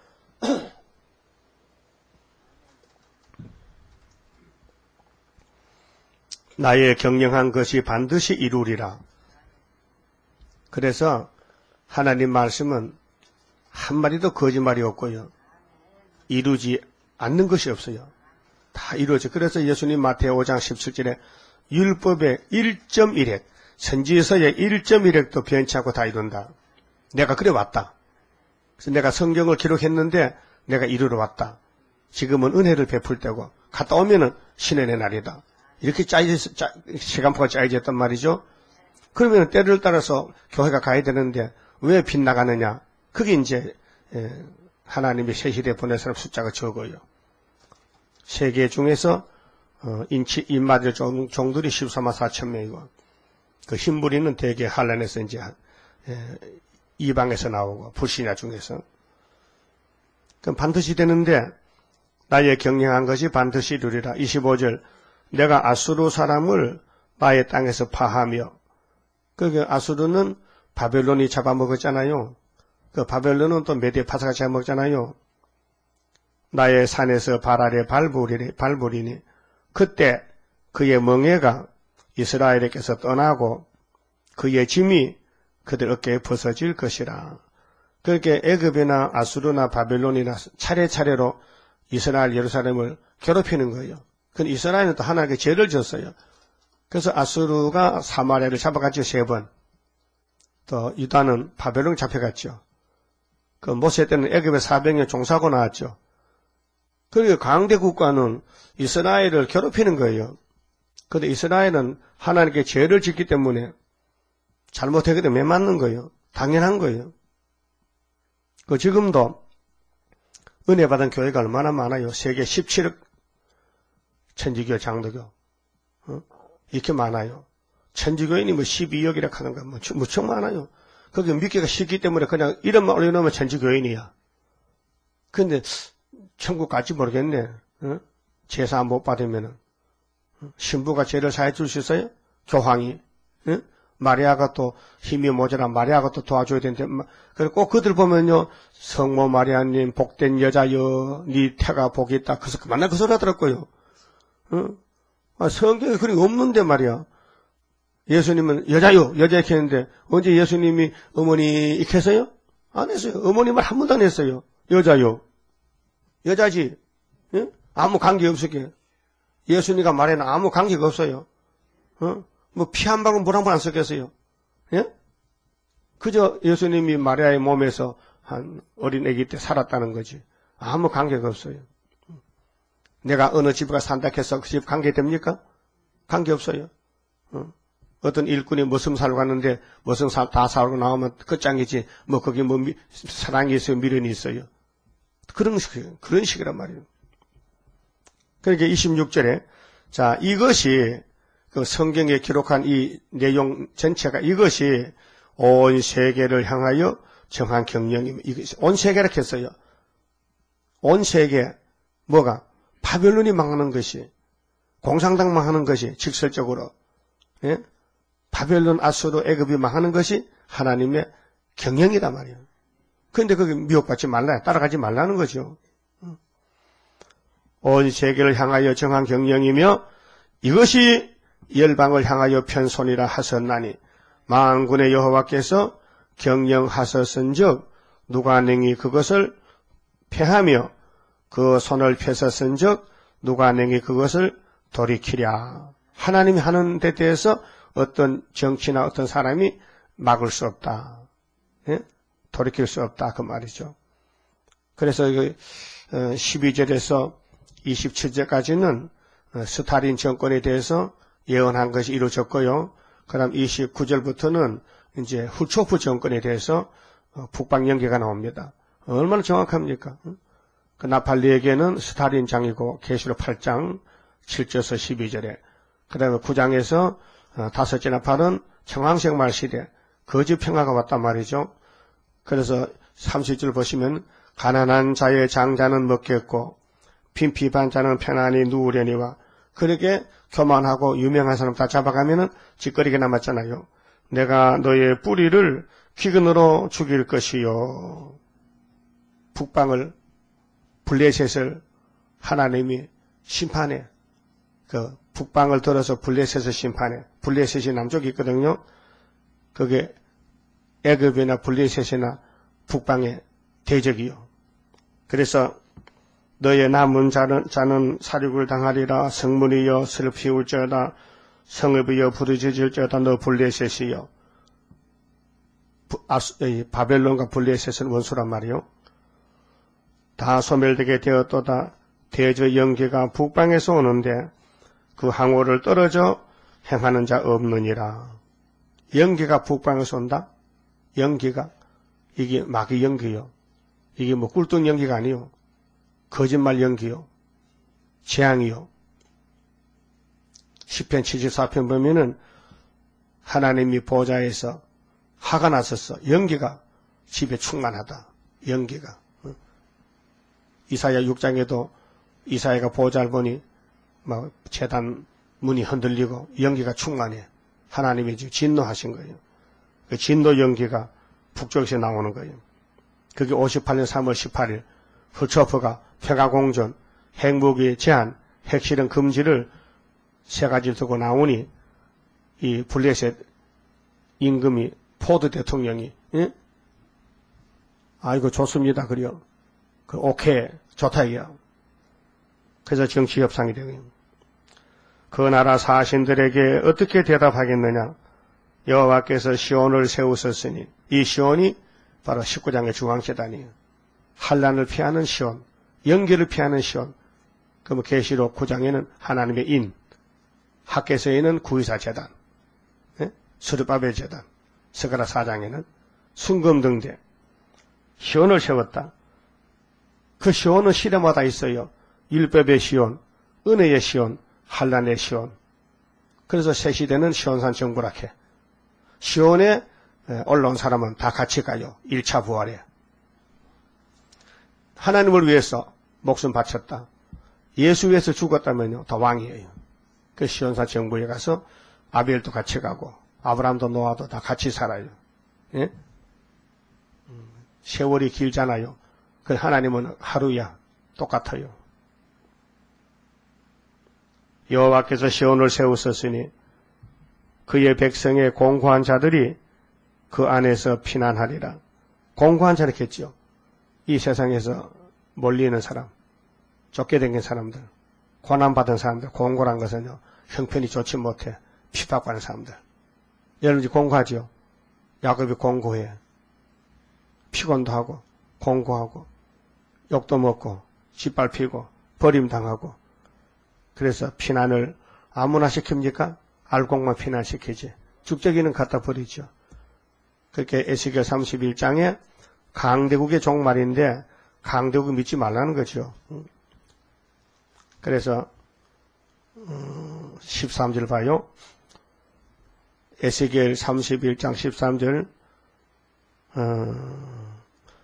나의 경영한 것이 반드시 이루리라. 그래서 하나님 말씀은 한마디도 거짓말이 없고요. 이루지 않는 것이 없어요. 다 이루어져. 그래서 예수님 마태오 오 장 십칠 절에 율법의 일 점 일 획, 선지서의 일 점 일 획도 변치 않고 다 이룬다. 내가 그래 왔다. 그래서 내가 성경을 기록했는데 내가 이루러 왔다. 지금은 은혜를 베풀 때고 갔다 오면은 신의 날이다. 이렇게 짜여져, 짜, 시간표가 짜여져 있단 말이죠. 그러면 때를 따라서 교회가 가야 되는데 왜 빗나가느냐. 그게 이제 하나님이 새 시대에 보낸 사람 숫자가 적어요. 세계 중에서 인치, 입맞을 종들이 십사만 사천 명이고 그 흰부리는 대개 한란에서 이제 이방에서 나오고 불신자 중에서 그럼 반드시 되는데 나의 경영한 것이 반드시 이루리라. 이십오 절 내가 아수르 사람을 나의 땅에서 파하며 그 아수르는 바벨론이 잡아먹었잖아요. 그 바벨론은 또 메대 파사가 잡아먹잖아요. 나의 산에서 발 아래 발부리니, 발부리니 그때 그의 멍에가 이스라엘에게서 떠나고 그의 짐이 그들 어깨에 벗어질 것이라. 그렇게 애굽이나 아수르나 바벨론이나 차례차례로 이스라엘 예루살렘을 괴롭히는 거예요. 근데 이스라엘은 또 하나님께 죄를 졌어요. 그래서 아수르가 사마리아를 잡아갔죠, 세 번. 또 유다는 바벨론 잡혀갔죠. 그 모세 때는 애굽에 사백 년 종사하고 나왔죠. 그리고 강대 국가는 이스라엘을 괴롭히는 거예요. 그런데 이스라엘은 하나님께 죄를 짓기 때문에 잘못하게 되면 매 맞는 거예요. 당연한 거예요. 그 지금도 은혜 받은 교회가 얼마나 많아요. 세계 십칠억 천지교 장로교. 어? 이렇게 많아요. 천주교인이 뭐 십이억이라 하는가, 뭐, 무척 많아요. 거기 믿기가 쉽기 때문에 그냥 이름만 올려놓으면 천주교인이야. 근데, 천국 갈지 모르겠네. 어? 제사 못 받으면은. 신부가 죄를 사해 줄 수 있어요? 교황이. 어? 마리아가 또 힘이 모자라 마리아가 또 도와줘야 되는데, 그리고 꼭 그들 보면요, 성모 마리아님, 복된 여자여, 니 태가 복이 있다. 그래서 만나 그 소리 하더라고요. 어? 아, 성경에 그런 게 없는데 말이야. 예수님은 여자요, 여자 이렇게 했는데, 언제 예수님이 어머니 이렇게 했어요? 안 했어요. 어머님을 한 번도 안 했어요. 여자요. 여자지. 예? 아무 관계 없었게. 예수님과 말에는 아무 관계가 없어요. 어? 뭐 피 한 방울 물 한 번 안 섞였어요. 예? 그저 예수님이 마리아의 몸에서 한 어린 아기 때 살았다는 거지. 아무 관계가 없어요. 내가 어느 집에 산다 해서 그 집 관계 됩니까? 관계 없어요. 어? 어떤 일꾼이 무슨 살고 갔는데 무슨 다 살고 나오면 끝장이지. 뭐 거기 뭐 미, 사랑이 있어요, 미련이 있어요. 그런 식, 그런 식이란 말이에요. 그러니까 이십육 절에 자 이것이 그 성경에 기록한 이 내용 전체가 이것이 온 세계를 향하여 정한 경영입니다. 이것이 온 세계라 했어요. 온 세계 뭐가 바벨론이 망하는 것이 공산당 망하는 것이 직설적으로 예? 바벨론, 아수르, 애굽이 망하는 것이 하나님의 경영이란 말이에요. 그런데 그게 미혹받지 말라, 따라가지 말라는 거죠. 온 세계를 향하여 정한 경영이며 이것이 열방을 향하여 편손이라 하셨나니 만군의 여호와께서 경영하셨은즉 누가 능히 그것을 패하며 그 손을 펴셨은즉 누가 능히 그것을 돌이키랴. 하나님이 하는 데 대해서 어떤 정치나 어떤 사람이 막을 수 없다. 예? 돌이킬 수 없다. 그 말이죠. 그래서 십이 절에서 이십칠 절까지는 스탈린 정권에 대해서 예언한 것이 이루어졌고요. 그 다음 이십구 절부터는 이제 후초프 정권에 대해서 북방 연계가 나옵니다. 얼마나 정확합니까? 그 나팔리에게는 스탈린장이고 계시록 팔 장 칠 절에서 십이 절에 그 다음에 구 장에서 다섯째 나팔은 청황색말 시대 거짓 평화가 왔단 말이죠. 그래서 삼십 절 보시면 가난한 자의 장자는 먹겠고 빈핍한 자는 편안히 누우려니와 그렇게 교만하고 유명한 사람 다 잡아가면은 짓거리가 남았잖아요. 내가 너의 뿌리를 기근으로 죽일 것이요. 북방을 블레셋을 하나님이 심판해. 그 북방을 들어서 블레셋을 심판해. 블레셋이 남쪽에 있거든요. 그게 애굽이나 블레셋이나 북방의 대적이요. 그래서 너의 남은 자는, 자는 사륙을 당하리라. 성문이여 슬피 울지어다. 성읍이여 부르짖을지어다. 너 블레셋이여. 바벨론과 블레셋은 원수란 말이요. 다 소멸되게 되었도다. 대저 영계가 북방에서 오는데 그 항우를 떨어져 행하는 자 없느니라. 영계가 북방에서 온다? 영계가 이게 마귀 연기요. 이게 뭐 꿀뚱 연기가 아니요. 거짓말 연기요. 재앙이요. 시편 칠십사 편 보면은 하나님이 보좌에서 화가 났었어. 연기가 집에 충만하다. 연기가. 이사야 육 장에도 이사야가 보좌를 보니 막 제단 문이 흔들리고 연기가 충만해. 하나님이 지금 진노하신 거예요. 그 진노 연기가 북쪽에서 나오는 거예요. 그게 오십팔 년 삼월 십팔일 후초프가 평화공존, 핵무기 제한, 핵실험 금지를 세 가지를 두고 나오니 이 블레셋 임금이 포드 대통령이 예? 아이고 좋습니다. 그래요. 그 오케이 좋다 이요. 그래서 정치 협상이 되고요. 그 나라 사신들에게 어떻게 대답하겠느냐? 여호와께서 시온을 세우셨으니 이 시온이 바로 십구 장의 중앙재단이에요. 환란을 피하는 시온, 연기를 피하는 시온. 그럼 계시록 구 장에는 하나님의 인, 학개서에는 구이사 재단, 예? 스룹바벨 재단, 스가랴 사 장에는 순금등대. 시온을 세웠다. 그 시온은 시대마다 있어요. 율법의 시온, 은혜의 시온, 환란의 시온. 그래서 새 시대는 시온산 정부라 해. 시온에 올라온 사람은 다 같이 가요. 일 차 부활에. 하나님을 위해서 목숨 바쳤다. 예수 위해서 죽었다면요, 더 왕이에요. 그 시온산 정부에 가서 아벨도 같이 가고 아브라함도 노아도 다 같이 살아요. 예? 세월이 길잖아요. 그 하나님은 하루야 똑같아요. 여호와께서 시온을 세우셨으니 그의 백성의 공고한 자들이 그 안에서 피난하리라. 공고한 자였겠죠. 이 세상에서 멀리 있는 사람, 쫓게 댕긴 사람들, 고난받은 사람들, 공고란 것은요, 형편이 좋지 못해 핍박받는 사람들. 여러분이 공고하죠? 야곱이 공고해. 피곤도 하고, 공고하고, 욕도 먹고, 짓밟히고, 버림당하고. 그래서 피난을 아무나 시킵니까? 알곡만 피난시키지. 죽적이는 갖다 버리죠. 그렇게 에스겔 삼십일 장에 강대국의 종말인데 강대국 믿지 말라는 거죠. 그래서 십삼 절 봐요. 에스겔 삼십일 장 십삼 절 어,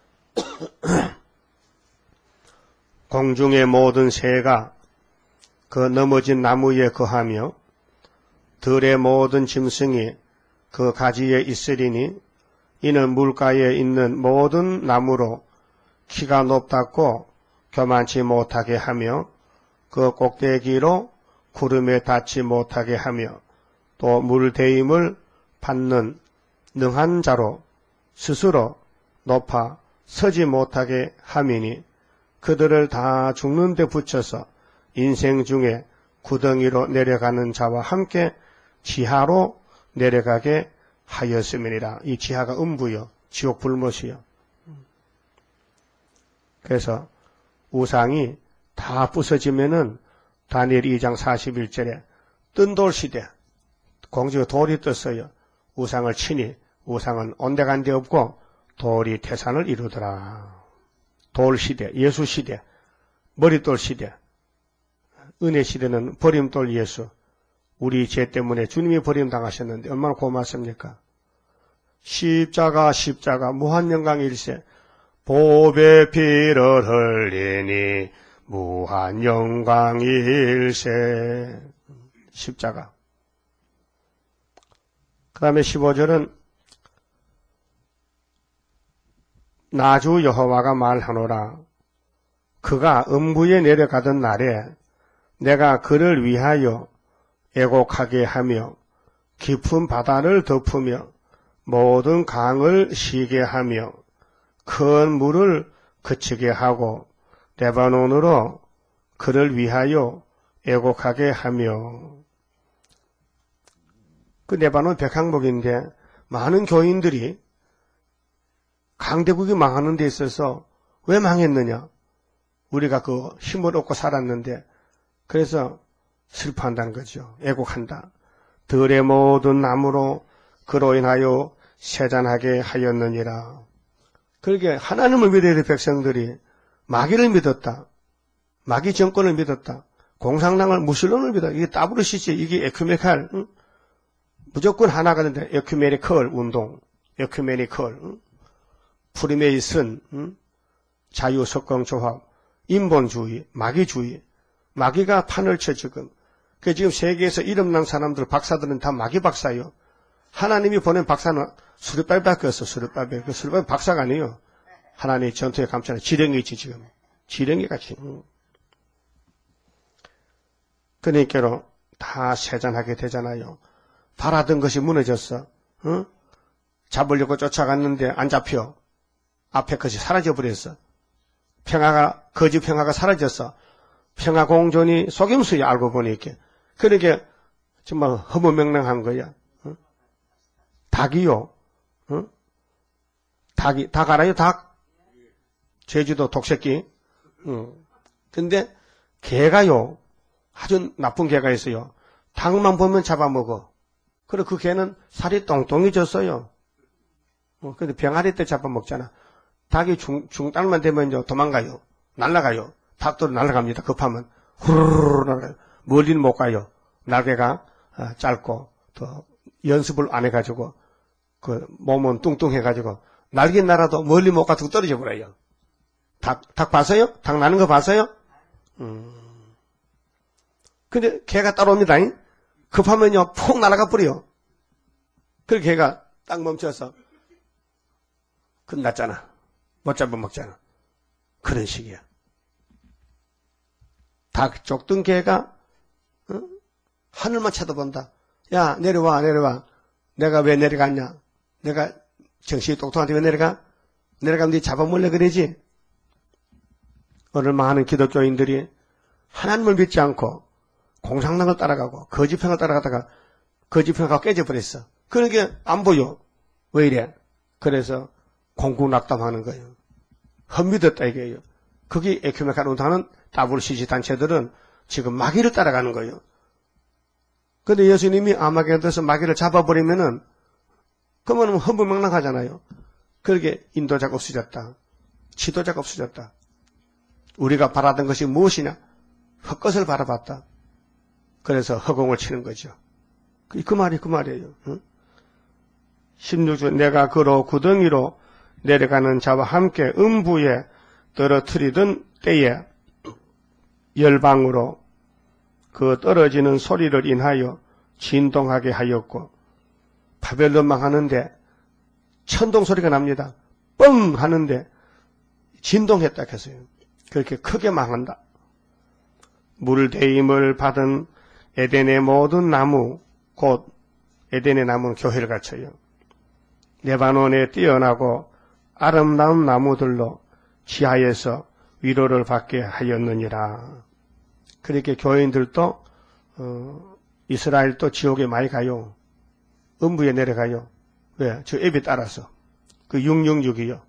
공중의 모든 새가 그 넘어진 나무에 거하며 들의 모든 짐승이 그 가지에 있으리니 이는 물가에 있는 모든 나무로 키가 높다고 교만치 못하게 하며 그 꼭대기로 구름에 닿지 못하게 하며 또 물대임을 받는 능한 자로 스스로 높아 서지 못하게 함이니 그들을 다 죽는 데 붙여서 인생 중에 구덩이로 내려가는 자와 함께 지하로 내려가게 하였음이니라. 이 지하가 음부요, 지옥 불못이요. 그래서 우상이 다 부서지면은 다니엘 이 장 사십일 절에 뜬돌 시대, 공중에 돌이 떴어요. 우상을 치니 우상은 온데간데 없고 돌이 태산을 이루더라. 돌 시대, 예수 시대, 머릿돌 시대, 은혜 시대는 버림돌 예수. 우리 죄 때문에 주님이 버림당하셨는데 얼마나 고맙습니까? 십자가 십자가 무한영광일세 보배 피를 흘리니 무한영광일세. 십자가. 그 다음에 십오 절은 나주 여호와가 말하노라. 그가 음부에 내려가던 날에 내가 그를 위하여 애곡하게 하며 깊은 바다를 덮으며 모든 강을 쉬게 하며 큰 물을 그치게 하고 레바논으로 그를 위하여 애곡하게 하며. 그 레바논 백항목인데 많은 교인들이 강대국이 망하는 데 있어서 왜 망했느냐? 우리가 그 힘을 얻고 살았는데 그래서 슬퍼한다는 거죠. 애곡한다. 들의 모든 나무로 그로 인하여 세잔하게 하였느니라. 그렇게 하나님을 믿어야 될 백성들이 마귀를 믿었다. 마귀 정권을 믿었다. 공산당을 무슬론을 믿었다. 이게 따브르시지. 이게 에큐메칼. 응? 무조건 하나가 되는데 에큐메니컬 운동. 에큐메니컬. 응? 프리메이슨. 응? 자유석공조합. 인본주의. 마귀주의. 마귀가 판을 쳐 지금. 그 지금 세계에서 이름난 사람들, 박사들은 다 마귀 박사예요. 하나님이 보낸 박사는 수르바벨밖에 없어. 수르바벨. 그 수르바벨 박사가 아니에요. 하나님의 전투에 감싸는 지렁이 있지 지금. 지렁이 같이. 그러니까로 다 세잔하게 되잖아요. 바라던 것이 무너졌어. 어? 잡으려고 쫓아갔는데 안 잡혀. 앞에 것이 사라져버렸어. 평화가, 거짓 평화가 사라졌어. 평화 공존이 속임수야, 알고 보니까. 그러니까 정말 허무맹랑한 거야. 어? 닭이요. 어? 닭이, 닭 알아요? 닭? 제주도 독새끼. 어. 근데 개가요. 아주 나쁜 개가 있어요. 닭만 보면 잡아먹어. 그래 그 개는 살이 똥똥해졌어요. 어, 근데 병아리 때 잡아먹잖아. 닭이 중, 중달만 되면요 도망가요. 날아가요. 닭도 날아갑니다. 급하면 후루루루 날아가요. 멀리는 못 가요. 날개가 아, 짧고 더 연습을 안 해가지고 그 몸은 뚱뚱해가지고 날긴 날아도 멀리 못 가고 떨어져 버려요. 닭, 닭 봤어요? 닭 나는 거 봤어요? 음. 근데 개가 따라옵니다. 급하면요 푹 날아가 버려요. 그래서 개가 딱 멈춰서 끝났잖아. 못 잡아 먹잖아. 그런 식이야. 닭 쫓던 개가 어? 하늘만 쳐다본다. 야 내려와 내려와. 내가 왜 내려갔냐. 내가 정신이 똑똑한데 왜 내려가? 내려가면 네 잡아먹으려 그러지. 오늘 많은 기독교인들이 하나님을 믿지 않고 공상당을 따라가고 거짓평을 따라가다가 거짓평을 깨져버렸어. 그런 게 안 보여. 왜 이래? 그래서 공군낙담하는 거예요. 헛믿었다 이게요. 그게 에큐메칼 운동하는 더블유씨씨 단체들은 지금 마귀를 따라가는 거예요. 근데 예수님이 아마겟돈에서 마귀를 잡아버리면은 그러면 험불망랑하잖아요. 그렇게 인도자가 없어졌다. 지도자가 없어졌다. 우리가 바라던 것이 무엇이냐? 헛것을 바라봤다. 그래서 허공을 치는 거죠. 그, 그 말이 그 말이에요. 응? 십육 절 내가 그로 구덩이로 내려가는 자와 함께 음부에 떨어뜨리던 때에 열방으로 그 떨어지는 소리를 인하여 진동하게 하였고 바벨론만 하는데 천동 소리가 납니다. 뻥 하는데 진동했다 했어요. 그렇게 크게 망한다. 물대임을 받은 에덴의 모든 나무 곧 에덴의 나무는 교회를 갖춰요. 레바논에 뛰어나고 아름다운 나무들로 지하에서 위로를 받게 하였느니라. 그렇게 교인들도 어, 이스라엘도 지옥에 많이 가요. 음부에 내려가요. 왜? 저 앱에 따라서. 그 육육육이요.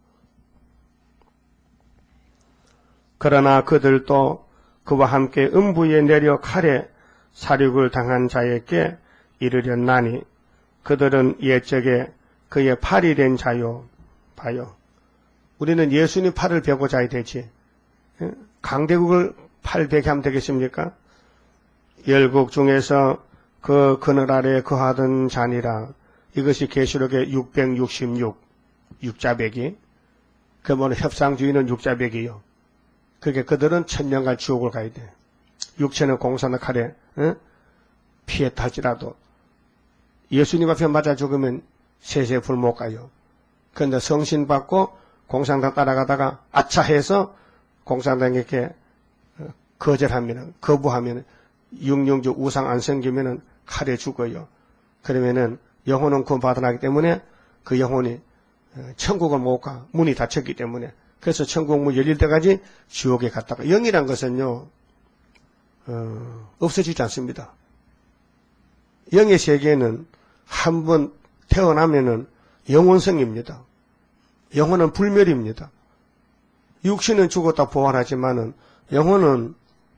그러나 그들도 그와 함께 음부에 내려 칼에 사륙을 당한 자에게 이르렸나니 그들은 옛적에 그의 팔이 된 자요. 봐요. 우리는 예수님 팔을 베고 자야 되지. 강대국을 팔 베게 하면 되겠습니까? 열국 중에서 그 그늘 아래 거하던 자니라. 이것이 계시록의 육백육십육 육자배기. 그 뭐는 협상주의는 육자배기요. 그게 그들은 천년간 지옥을 가야 돼. 육체는 공사나 칼에 어? 피했다 할지라도 예수님 앞에 맞아 죽으면 세세 불 못 가요. 그런데 성신 받고 공산당 따라가다가 아차 해서 공산당에게 거절하면은 거부하면은 육육육 우상 안 섬기면은 칼에 죽어요. 그러면은 영혼은 구원받아 나기 때문에 그 영혼이 천국을 못 가. 문이 닫혔기 때문에. 그래서 천국 문 열릴 때까지 지옥에 갔다가 영이란 것은요 어, 없어지지 않습니다. 영의 세계는 한번 태어나면은 영원성입니다. 영혼은 불멸입니다. 육신은 죽었다 부활하지만은 영혼은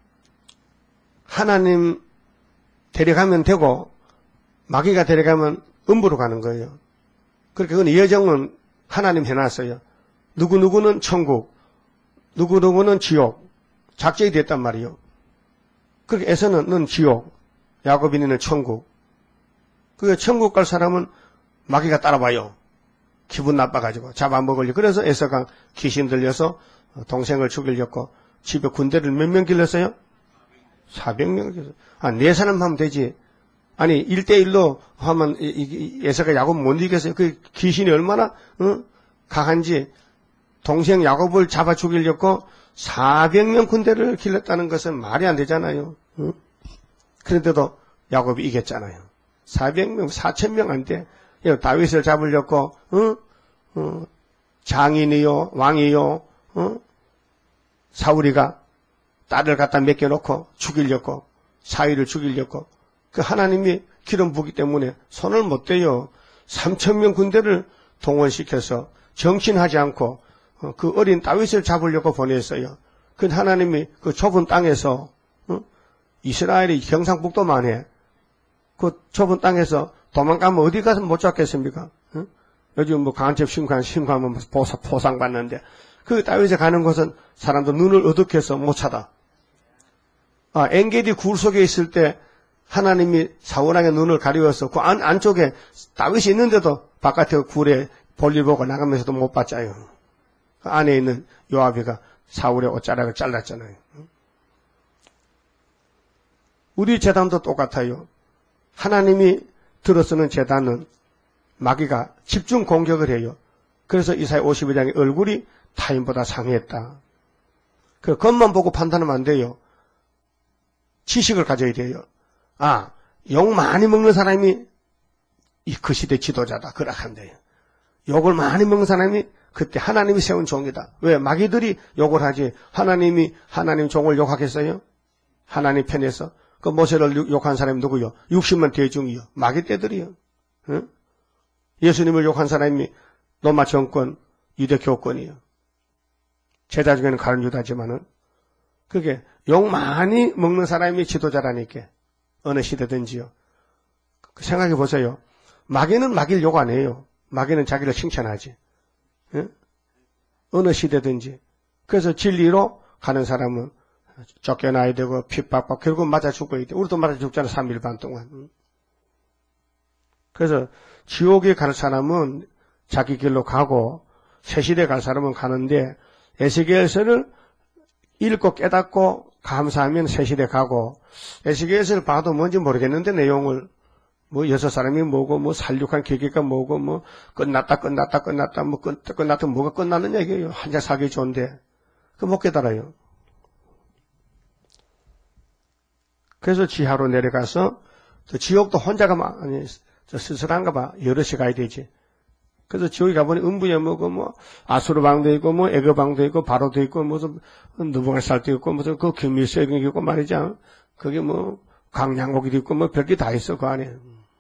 하나님 데려가면 되고 마귀가 데려가면 음부로 가는 거예요. 그렇게 그건 예정은 하나님 해놨어요. 누구누구는 천국, 누구누구는 지옥, 작정이 됐단 말이에요. 그렇게 에서는 넌 지옥, 야곱인은 천국. 그 천국 갈 사람은 마귀가 따라와요. 기분 나빠가지고 잡아먹으려고. 그래서 에서가 귀신 들려서 동생을 죽이려고 집에 군대를 몇 명 길렀어요? 사백 명을 길렀어요. 아, 네 사람 하면 되지. 아니 일 대 일로 하면 에서가 야곱 못 이겼어요. 그 귀신이 얼마나 어? 강한지. 동생 야곱을 잡아 죽이려고 사백 명 군대를 길렀다는 것은 말이 안 되잖아요. 어? 그런데도 야곱이 이겼잖아요. 사백 명, 사천 명 안 돼. 다윗을 잡으려고 어? 어, 장인이요, 왕이요, 어? 사울이가 딸을 갖다 맡겨놓고 죽이려고, 사위를 죽이려고. 그 하나님이 기름 부기 때문에 손을 못 대요. 삼천 명 군대를 동원시켜서 정신하지 않고 어, 그 어린 다윗을 잡으려고 보냈어요. 그 하나님이 그 좁은 땅에서 어? 이스라엘이 경상북도만 해. 그 좁은 땅에서 도망가면 어디 가서 못 잡겠습니까? 어? 요즘 뭐 간첩 신고하면 신고하면 보상, 보상 받는데 그 다윗에 가는 곳은 사람들 눈을 어둡게 해서 못 찾아. 아, 엔게디 굴 속에 있을 때 하나님이 사울왕의 눈을 가리워서 그 안, 안쪽에 다윗이 있는데도 바깥에 굴에 볼일 보고 나가면서도 못 봤잖아요. 그 안에 있는 요압이가 사울의 옷자락을 잘랐잖아요. 우리 제단도 똑같아요. 하나님이 들어서는 제단은 마귀가 집중 공격을 해요. 그래서 이사야 오십일 장의 얼굴이 타인보다 상했다. 그 겉만 보고 판단하면 안 돼요. 지식을 가져야 돼요. 아, 욕 많이 먹는 사람이 이 그 시대 지도자다. 그렇게 한대요. 욕을 많이 먹는 사람이 그때 하나님이 세운 종이다. 왜? 마귀들이 욕을 하지. 하나님이 하나님 종을 욕하겠어요? 하나님 편에서. 그 모세를 욕한 사람이 누구요? 육십만 대중이요. 마귀 떼들이요. 응? 예수님을 욕한 사람이 로마 정권, 유대 교권이요. 제자 중에는 가룟 유다지만은 그게 욕 많이 먹는 사람이 지도자라니까. 어느 시대든지요. 생각해 보세요. 마귀는 마귀를 욕 안 해요. 마귀는 자기를 칭찬하지. 응? 어느 시대든지. 그래서 진리로 가는 사람은 쫓겨나야 되고 핍박받고 결국 맞아 죽어야 돼. 우리도 맞아 죽잖아. 삼 일 반 동안. 그래서 지옥에 갈 사람은 자기 길로 가고 새시대 갈 사람은 가는데 에스겔서를 읽고 깨닫고 감사하면 새시대 가고 에스겔서를 봐도 뭔지 모르겠는데 내용을 뭐 여섯 사람이 뭐고 뭐 살육한 계기가 뭐고 뭐 끝났다 끝났다 끝났다 뭐 끝, 끝났다 뭐가 끝나는 얘기예요. 한자 사기 좋은데 그 못 깨달아요. 그래서 지하로 내려가서 또 지옥도 혼자가 아니 저 스스로한가 봐. 여럿이 가야 되지. 그래서 지옥에 가보니 음부에 뭐고 뭐 아수르방도 있고 뭐 애거방도 있고 바로도 있고 무슨 느부갓살도 있고 무슨 그 김밀수도 있고 말이죠. 그게 뭐 강양옥이도 있고 뭐 별게 다 있어 그 안에.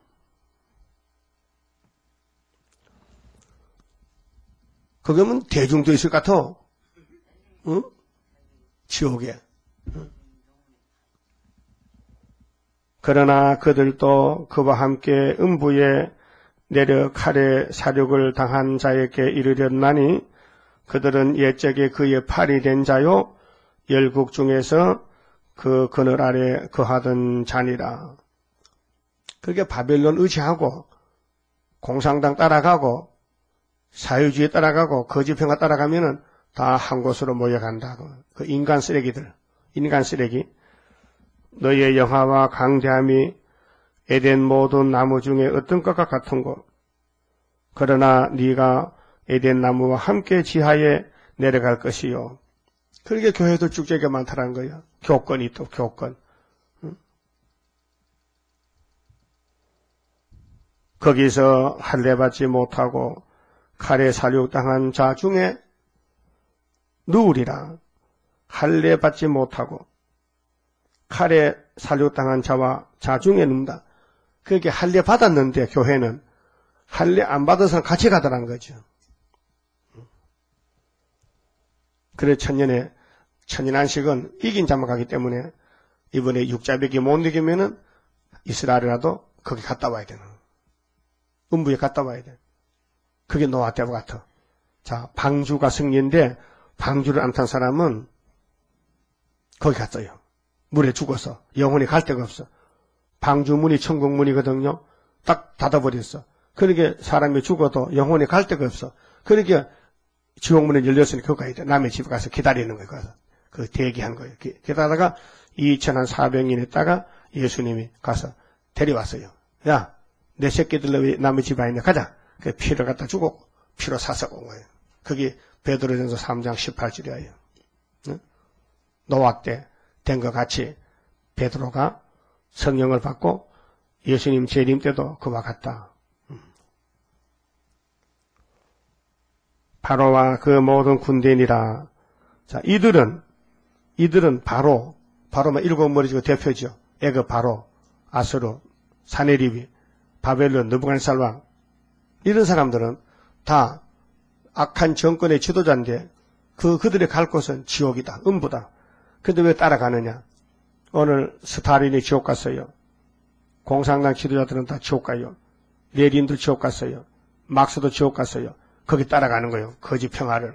그거면 대중도 있을 것 같아. 응? 지옥에. 응? 그러나 그들도 그와 함께 음부에 내려 칼에 사륙을 당한 자에게 이르렸나니 그들은 옛적에 그의 팔이 된 자요 열국 중에서 그 그늘 아래 거하던 자니라. 그게 바벨론 의지하고 공산당 따라가고 사회주의 따라가고 거짓평가 따라가면은 다 한 곳으로 모여간다고. 그 인간 쓰레기들, 인간 쓰레기. 너희의 영화와 강대함이 에덴 모든 나무 중에 어떤 것과 같은 것. 그러나 네가 에덴 나무와 함께 지하에 내려갈 것이요. 그렇게 교회도 축제가 많다는 거예요. 교권이 또 교권. 응? 거기서 할례받지 못하고 칼에 살육당한 자 중에 누우리라. 할례받지 못하고 칼에 살육당한 자와 자 중에 눕다. 그렇게 할례 받았는데 교회는 할례 안 받은 사람 같이 가더라는 거죠. 그래 천년에 천년안식은 이긴 자만 가기 때문에 이번에 육자백이 못 이기면은 이스라엘이라도 거기 갔다 와야 되는. 음부에 갔다 와야 돼. 그게 노아 때와 같아. 자, 방주가 승리인데 방주를 안 탄 사람은 거기 갔어요. 물에 죽어서 영혼이 갈 데가 없어. 방주문이 천국문이거든요. 딱 닫아버렸어. 그러니까 사람이 죽어도 영혼이 갈 데가 없어. 그러니까 지옥문이 열렸으니 그거 가야 돼. 남의 집에 가서 기다리는 거예요. 가서. 그 대기한 거예요. 기다다가 이천사백 년 있다가 예수님이 가서 데려왔어요. 야, 내 새끼들 왜 남의 집에 있냐? 가자. 그 피를 갖다 주고 피로 사서 온 거예요. 그게 베드로전서 삼 장 십팔 절이에요. 응? 노아 때 된 것 같이 베드로가 성령을 받고 예수님 재림 때도 그와 같다. 바로와 그 모든 군대니라. 자, 이들은 이들은 바로 바로만 일곱 머리지고 대표죠. 애굽 바로, 아수르, 사네립이, 바벨론, 느부갓네살 왕. 이런 사람들은 다 악한 정권의 지도자인데 그 그들의 갈 곳은 지옥이다, 음부다. 근데 왜 따라가느냐? 오늘 스탈린이 지옥 갔어요. 공산당 지도자들은 다 지옥 가요. 레닌도 지옥 갔어요. 막스도 지옥 갔어요. 거기 따라가는 거예요. 거짓 평화를.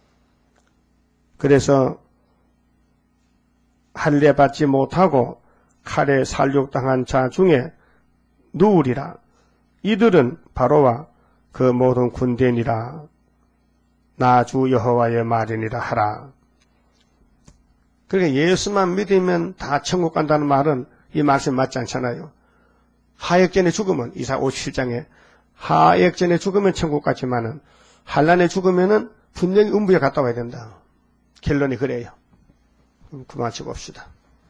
그래서 할례 받지 못하고 칼에 살육당한 자 중에 누우리라. 이들은 바로와 그 모든 군대니라. 나 주 여호와의 말이니라 하라. 그러니까 예수만 믿으면 다 천국 간다는 말은 이 말씀 맞지 않잖아요. 하역전에 죽으면 이사 오십칠 장에 하역전에 죽으면 천국 가지만은 환난에 죽으면은 분명히 음부에 갔다 와야 된다. 결론이 그래요. 그만 쳐봅시다.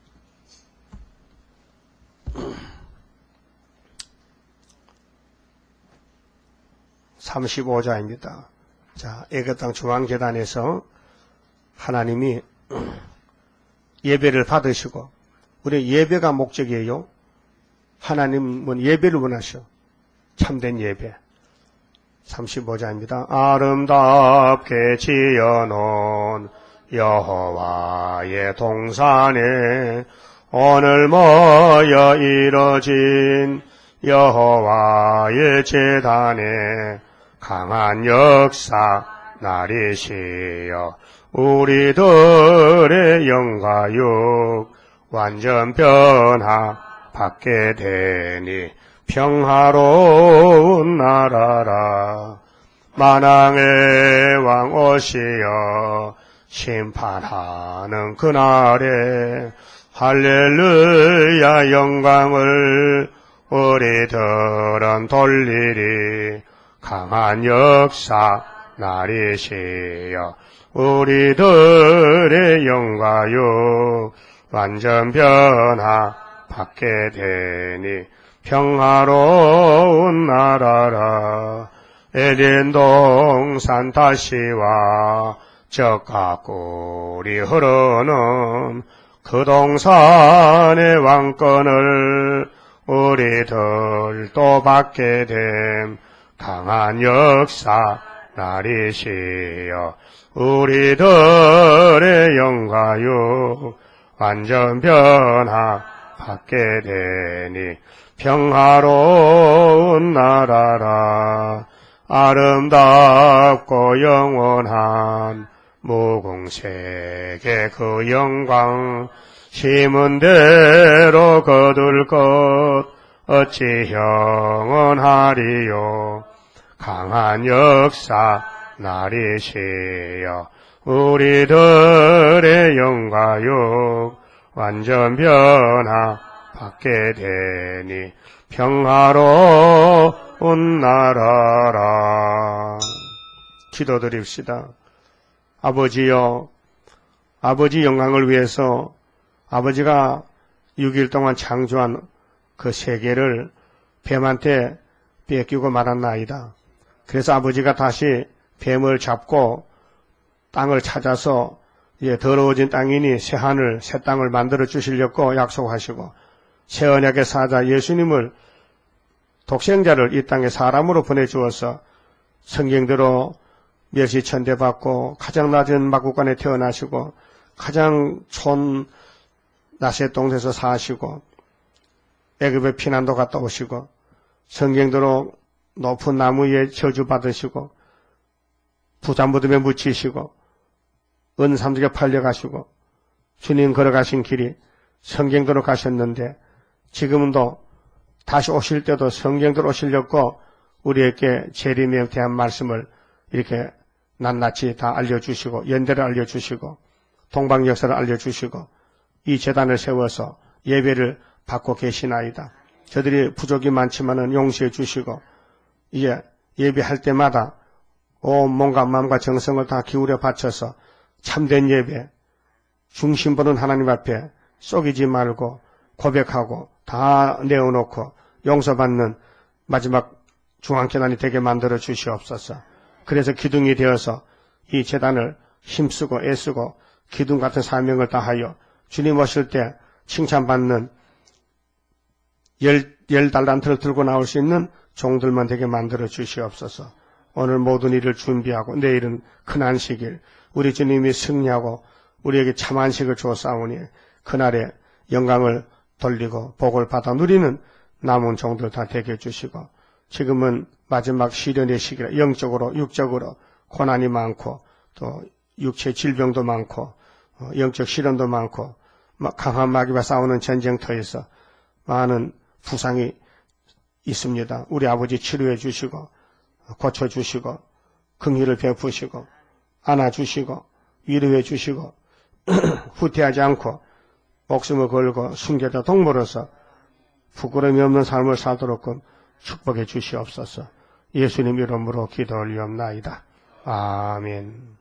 삼십오 자입니다. 자, 애굽 땅 중앙재단에서 하나님이 예배를 받으시고, 우리 예배가 목적이에요. 하나님은 예배를 원하셔. 참된 예배. 삼십오 자입니다. 아름답게 지어놓은 여호와의 동산에 오늘 모여 이뤄진 여호와의 제단에 강한 역사 나리시여 우리들의 영가육 완전 변화 받게 되니 평화로운 나라라. 만왕의 왕 오시어 심판하는 그날에 할렐루야 영광을 우리들은 돌리리. 강한 역사 나리시여 우리들의 영가육 완전 변화 받게 되니 평화로운 나라라. 에덴 동산 다시와 적과 꿀이 흐르는 그 동산의 왕권을 우리들도 받게 됨. 강한 역사 나리시여 우리들의 영가육 완전 변화 받게 되니 평화로운 나라라. 아름답고 영원한 무궁색의 그 영광 심은 대로 거둘 것 어찌 영원하리요. 강한 역사 나리시여 우리들의 영가육 완전 변화 받게 되니 평화로운 나라라. 기도드립시다. 아버지여, 아버지 영광을 위해서 아버지가 육 일 동안 창조한 그 세계를 뱀한테 뺏기고 말았나이다. 그래서 아버지가 다시 뱀을 잡고 땅을 찾아서 이제 더러워진 땅이니 새 하늘, 새 땅을 만들어 주시려고 약속하시고 새 언약의 사자 예수님을 독생자를 이 땅에 사람으로 보내주어서 성경대로 멸시천대받고 가장 낮은 마구간에 태어나시고 가장 촌 나세 동네에서 사시고 애굽의 피난도 갔다 오시고 성경대로 높은 나무 위에 저주받으시고 부자무덤에 묻히시고 은삼두개 팔려가시고 주님 걸어가신 길이 성경대로 가셨는데 지금도 다시 오실 때도 성경대로 오시려고 우리에게 재림에 대한 말씀을 이렇게 낱낱이 다 알려주시고 연대를 알려주시고 동방 역사를 알려주시고 이 제단을 세워서 예배를 받고 계시나이다. 저들이 부족이 많지만은 용서해 주시고 이제 예배할 때마다 온 몸과 마음과 정성을 다 기울여 바쳐서 참된 예배, 중심 보는 하나님 앞에 속이지 말고 고백하고 다 내어놓고 용서받는 마지막 중앙재단이 되게 만들어 주시옵소서. 그래서 기둥이 되어서 이 재단을 힘쓰고 애쓰고 기둥 같은 사명을 다하여 주님 오실 때 칭찬받는 열, 열 달란트를 들고 나올 수 있는 종들만 되게 만들어 주시옵소서. 오늘 모든 일을 준비하고 내일은 큰 안식일 우리 주님이 승리하고 우리에게 참 안식을 주었사오니 그날에 영광을 돌리고 복을 받아 누리는 남은 종들 다 되게 해주시고 지금은 마지막 시련의 시기라 영적으로 육적으로 고난이 많고 또 육체 질병도 많고 영적 시련도 많고 강한 마귀와 싸우는 전쟁터에서 많은 부상이 있습니다. 우리 아버지 치료해 주시고 고쳐주시고 긍휼을 베푸시고 안아주시고 위로해 주시고 후퇴하지 않고 목숨을 걸고 순교자 동무로서 부끄러움이 없는 삶을 살도록 축복해 주시옵소서. 예수님 이름으로 기도 올리옵나이다. 아멘.